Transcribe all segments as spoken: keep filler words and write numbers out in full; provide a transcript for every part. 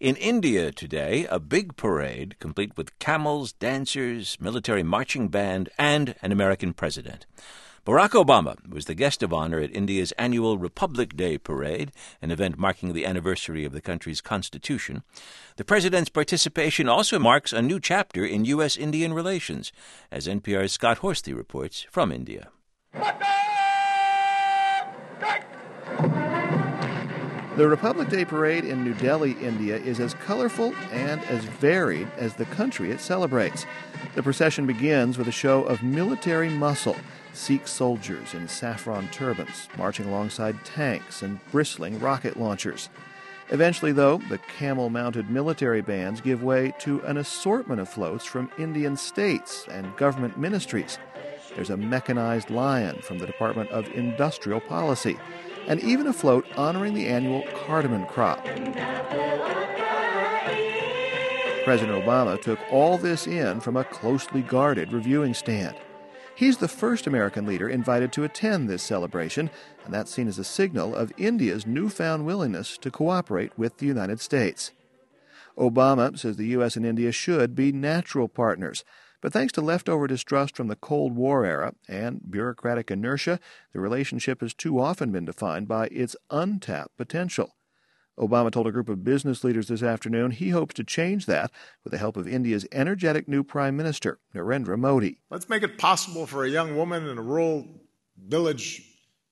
In India today, a big parade complete with camels, dancers, military marching band, and an American president. Barack Obama was the guest of honor at India's annual Republic Day parade, an event marking the anniversary of the country's constitution. The president's participation also marks a new chapter in U S Indian relations, as N P R's Scott Horsley reports from India. The Republic Day parade in New Delhi, India, is as colorful and as varied as the country it celebrates. The procession begins with a show of military muscle. Sikh soldiers in saffron turbans marching alongside tanks and bristling rocket launchers. Eventually, though, the camel-mounted military bands give way to an assortment of floats from Indian states and government ministries. There's a mechanized lion from the Department of Industrial Policy, and even a float honoring the annual cardamom crop. President Obama took all this in from a closely guarded reviewing stand. He's the first American leader invited to attend this celebration, and that's seen as a signal of India's newfound willingness to cooperate with the United States. Obama says the U S and India should be natural partners, but thanks to leftover distrust from the Cold War era and bureaucratic inertia, the relationship has too often been defined by its untapped potential. Obama told a group of business leaders this afternoon he hopes to change that with the help of India's energetic new Prime Minister, Narendra Modi. Let's make it possible for a young woman in a rural village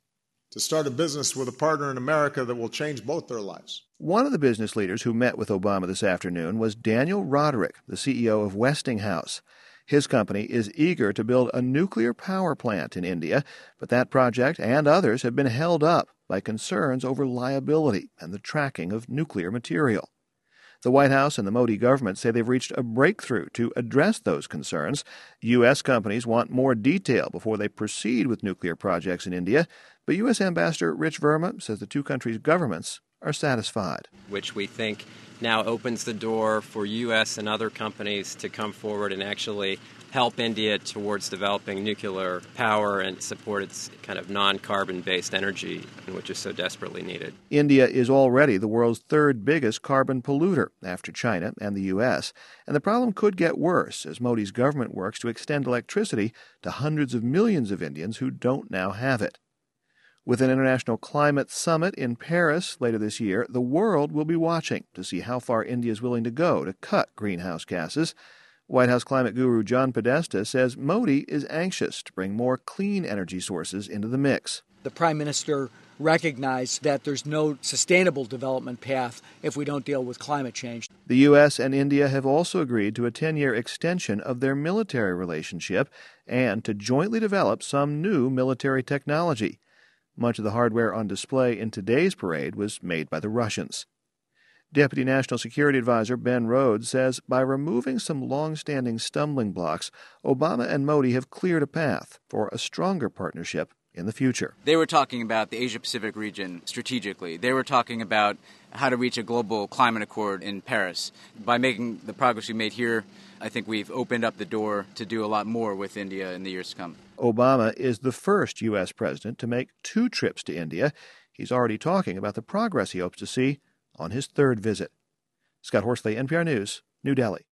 to start a business with a partner in America that will change both their lives. One of the business leaders who met with Obama this afternoon was Daniel Roderick, the C E O of Westinghouse. His company is eager to build a nuclear power plant in India, but that project and others have been held up by concerns over liability and the tracking of nuclear material. The White House and the Modi government say they've reached a breakthrough to address those concerns. U S companies want more detail before they proceed with nuclear projects in India, but U S Ambassador Rich Verma says the two countries' governments are satisfied. Which we think now opens the door for U S and other companies to come forward and actually help India towards developing nuclear power and support its kind of non-carbon-based energy, which is so desperately needed. India is already the world's third biggest carbon polluter after China and the U S, and the problem could get worse as Modi's government works to extend electricity to hundreds of millions of Indians who don't now have it. With an international climate summit in Paris later this year, the world will be watching to see how far India is willing to go to cut greenhouse gases. White House climate guru John Podesta says Modi is anxious to bring more clean energy sources into the mix. The Prime Minister recognized that there's no sustainable development path if we don't deal with climate change. The U S and India have also agreed to a ten-year extension of their military relationship and to jointly develop some new military technology. Much of the hardware on display in today's parade was made by the Russians. Deputy National Security Advisor Ben Rhodes says by removing some long-standing stumbling blocks, Obama and Modi have cleared a path for a stronger partnership in the future. They were talking about the Asia-Pacific region strategically. They were talking about how to reach a global climate accord in Paris. By making the progress we made here, I think we've opened up the door to do a lot more with India in the years to come. Obama is the first U S president to make two trips to India. He's already talking about the progress he hopes to see on his third visit. Scott Horsley, N P R News, New Delhi.